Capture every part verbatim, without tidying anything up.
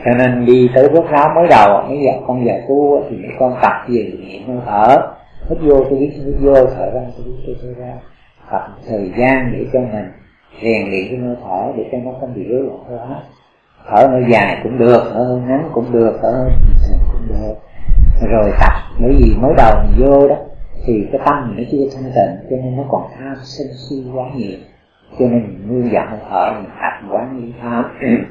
Cho nên đi tới bước ráo mới đầu, mấy giờ con giờ tu thì mấy con tập gì niệm hơi thở, hít vô tôi biết hít vô, thở ra tôi biết tôi thở ra, tập thời gian để cho mình rèn luyện cái hơi thở để cho nó không bị rối loạn hô hấp. Thở hơi dài cũng được, thở hơi ngắn cũng được, thở hơi cũng được. Rồi tập, bởi vì mới đầu mình vô đó thì cái tâm mình nó chưa thanh tịnh, cho nên nó còn tham sân si quá nhiều, cho nên mình nuôi dặn hơi thở, mình tập quán lý tham.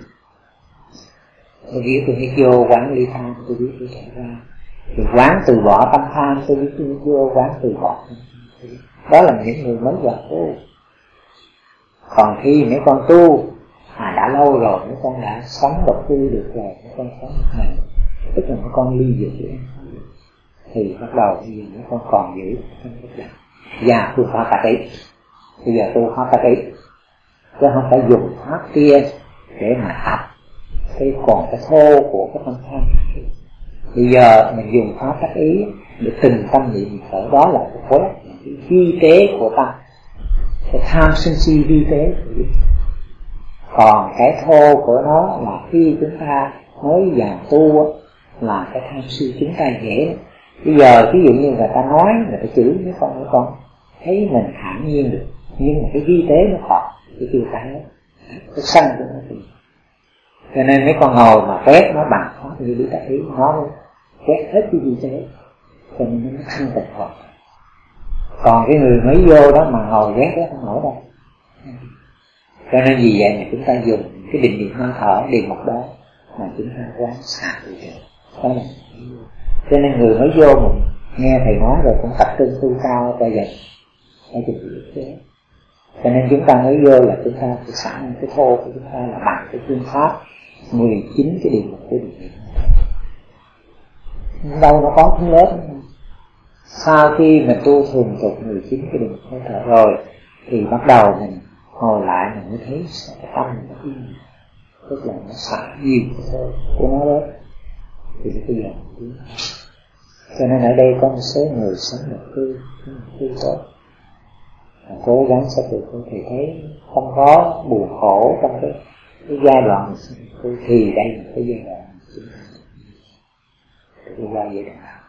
Tôi biết tôi hít vô quán lý tham, tôi biết tôi thở ra, rồi quán từ bỏ tâm tham, tôi biết tôi hít vô quán từ bỏ. Đó là những người mới vào tu. Còn khi mấy con tu mà đã lâu rồi, mấy con đã sống độc tu được rồi, mấy con sống một mình, tức là mấy con ly dị chữ thì bắt đầu bây giờ mấy con còn giữ không biết là và tu pháp tạc ý. Bây giờ tu pháp tạc ý chứ không phải dùng pháp kia để mà tập cái còn cái thô của cái tâm tham. Bây giờ mình dùng pháp tác ý để từng tâm niệm thở, đó là cái khối vi tế của tâm, cái tham sân si vi tế. Còn cái thô của nó là khi chúng ta mới vào tu là cái tham si chúng ta dễ. Bây giờ ví dụ như người ta nói, người ta chửi mấy con mấy con thấy mình thản nhiên được, nhưng mà cái vi tế nó còn, cái tiêu cái cái sân của nó thì. Cho nên mấy con ngồi mà quét nó bằng pháp như lý tác ý, nó quét hết cái vi tế, cho nên nó thanh tịnh rồi. Còn cái người mới vô đó mà ngồi quét nó không nổi đâu. Cho nên vì vậy mà chúng ta dùng cái định niệm hơi thở liền một đó mà chúng ta quán xả đi được. Đó là cho nên người mới vô mình nghe thầy nói rồi cũng tập trung tu cao cho dần để chụp được thế. Cho nên chúng ta mới vô là chúng ta phải sẵn cái thô của chúng ta là bằng cái phương pháp mười chín cái điều mục của định niệm. Đâu nó có thứ lớp nữa. Sau khi mình tu thường tục mười chín cái điều mục hơi thở rồi thì bắt đầu mình ngồi lại mình mới thấy cái tâm mình nó yên, tức là nó xả nhiều cái thô của nó đó thì nó bây giờ mình. Cho nên ở đây có một số người sống một cư cư tốt, cố gắng sẽ được thì thấy không có buồn khổ trong cái, cái giai đoạn thì đây là cái giai đoạn chúng ta đi qua giai đoạn nào.